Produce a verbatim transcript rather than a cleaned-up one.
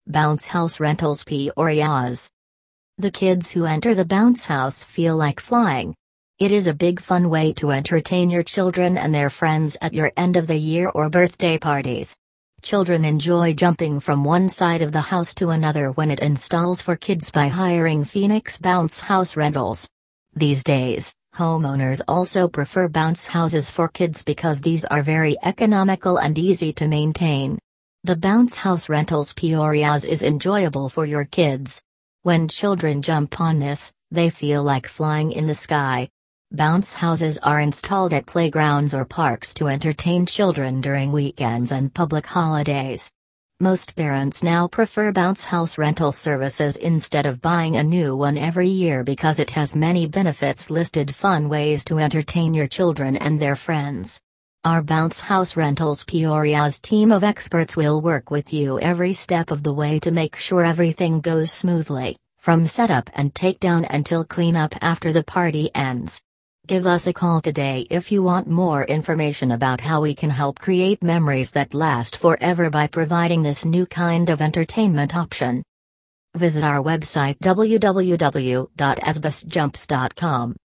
Bounce House Rentals Peorias. The kids who enter the bounce house feel like flying. It is a big fun way to entertain your children and their friends at your end of the year or birthday parties. Children enjoy jumping from one side of the house to another when it installs for kids by hiring Phoenix Bounce House Rentals. These days, homeowners also prefer bounce houses for kids because these are very economical and easy to maintain. The Bounce House Rentals Peorias is enjoyable for your kids. When children jump on this, they feel like flying in the sky. Bounce houses are installed at playgrounds or parks to entertain children during weekends and public holidays. Most parents now prefer bounce house rental services instead of buying a new one every year because it has many benefits listed. Fun ways to entertain your children and their friends. Our Bounce House Rentals Peorias team of experts will work with you every step of the way to make sure everything goes smoothly, from setup and takedown until cleanup after the party ends. Give us a call today if you want more information about how we can help create memories that last forever by providing this new kind of entertainment option. Visit our website w w w dot asbus jumps dot com.